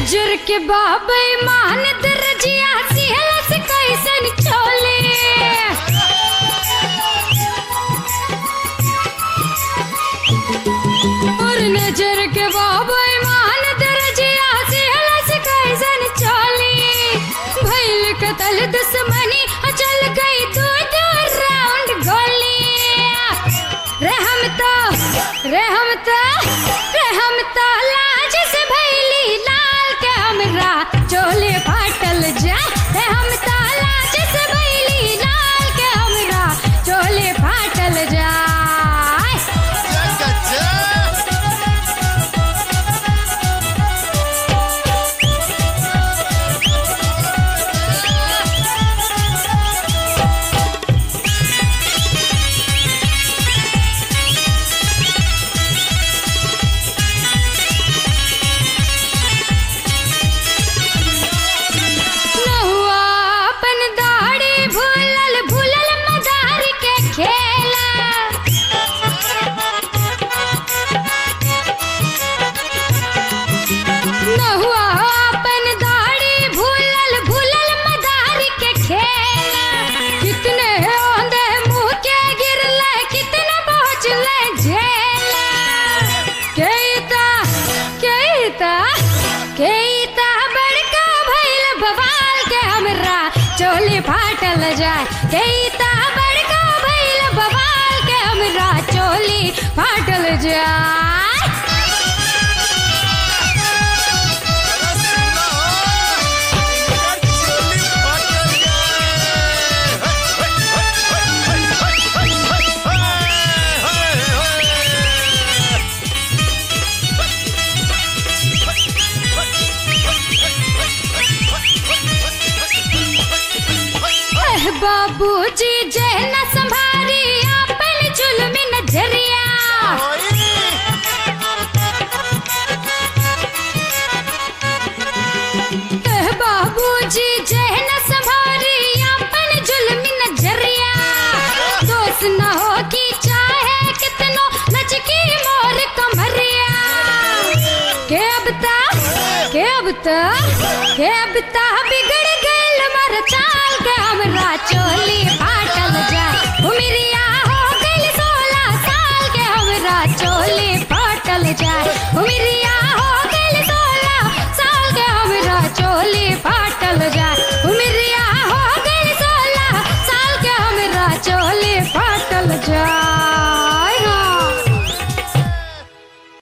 नजर के बाबे मान दरजिया सिहलस कैसन चोले और नजर के बाबे मान दरजिया सिहलस कैसन चोले भइल कतल दुश्मनी चल गई दो राउंड गोली रहम तो लाज से भइली लाल के हमरा चोले फाटल जाए रहम तो लाज से भइली लाल के हमरा चोले फाटल जाए चोली फाटल जाए केता बड़का भइल बवाल के हमरा चोली फाटल जाए बाबूजी जे न संभारी अपन जुल्मी नजरिया बाबूजी जे न संभारी अपन जुल्मी नजरिया दोस्त न हो कि चाहे कितनो नचकी मोर कमरिया के अब ता बिगड़ गइल मर चाल के हमरा चोली